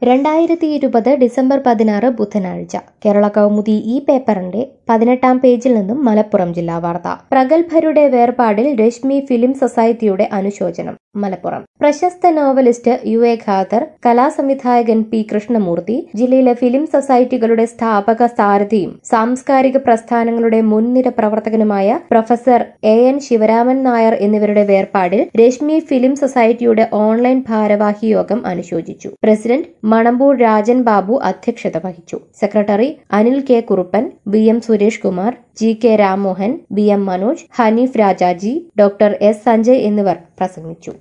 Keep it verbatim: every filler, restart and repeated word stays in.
രണ്ടായിരത്തി ഇരുപത് ഡിസംബർ പതിനാറ് ബുധനാഴ്ച കേരള കൗമുദി ഈ പേപ്പറിന്റെ പതിനെട്ടാം പേജിൽ നിന്നും മലപ്പുറം ജില്ലാ വാർത്ത. പ്രഗത്ഭരുടെ വേർപാടിൽ രശ്മി ഫിലിം സൊസൈറ്റിയുടെ അനുശോചനം. മലപ്പുറം. പ്രശസ്ത നോവലിസ്റ്റ് യു എ ഖാദർ, കലാസംവിധായകൻ പി കൃഷ്ണമൂർത്തി, ജില്ലയിലെ ഫിലിം സൊസൈറ്റികളുടെ സ്ഥാപക സാരഥിയും സാംസ്കാരിക പ്രസ്ഥാനങ്ങളുടെ മുൻനിര പ്രവർത്തകനുമായ professor A N Sivaraman Nair എന്നിവരുടെ വേർപാടിൽ രശ്മി ഫിലിം സൊസൈറ്റിയുടെ ഓൺലൈൻ ഭാരവാഹി യോഗം അനുശോചിച്ചു. പ്രസിഡന്റ് മണമ്പൂർ രാജൻ ബാബു അധ്യക്ഷത വഹിച്ചു. Secretary Anil K Kuruppan, B M Suresh Kumar, G K Ramohan, B M Manoj, Haneef Rajaji, doctor S Sanjay എന്നിവർ പ്രസംഗിച്ചു.